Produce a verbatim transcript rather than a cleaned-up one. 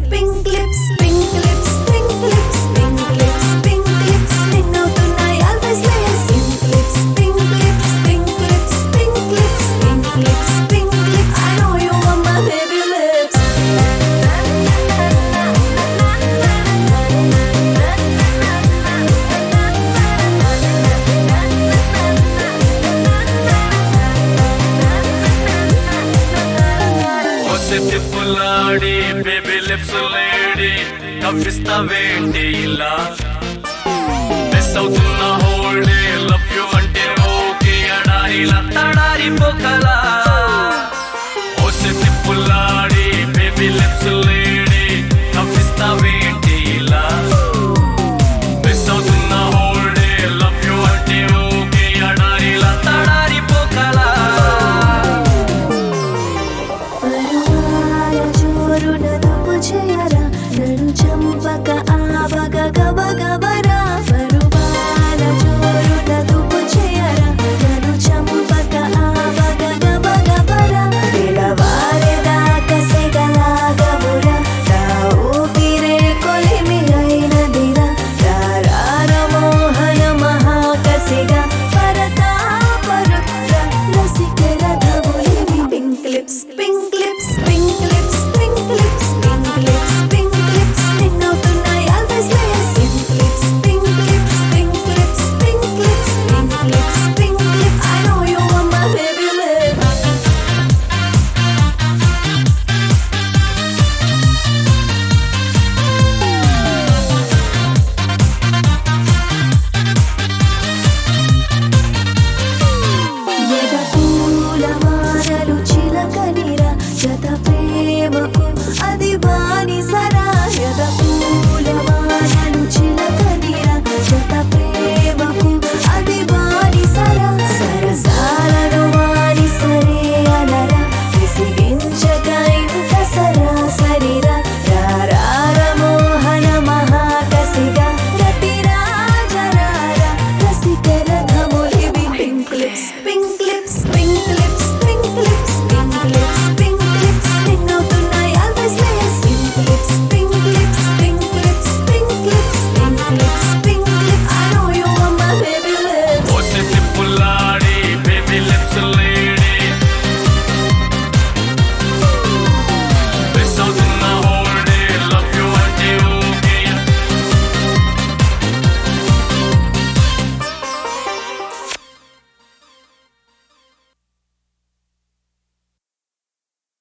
Pink lips, pink lips, pink lips, pink lips, pink lips. Sting outunnayi always lace. Pink lips, pink lips, pink lips, pink lips, pink lips, pink lips. I know you want my baby lips. తిప్పులాడి baby lips lady కవ్విస్తావేంటి ఇలా miss అవుతున్న హోల్డే love you అంటే okay అడారిలా తడారి పోకలా ఓసే తిప్పులాడి బేబీ లిప్స్ లేడి కవ్విస్తావేంటి ఇలా మిస్ అవుతున్న హోల్డే లవ్ యు అంటే ఓకే అడారిలా తడారి పోకలా పరువాల జోరున దుపు చేయరా నన్ను చంపక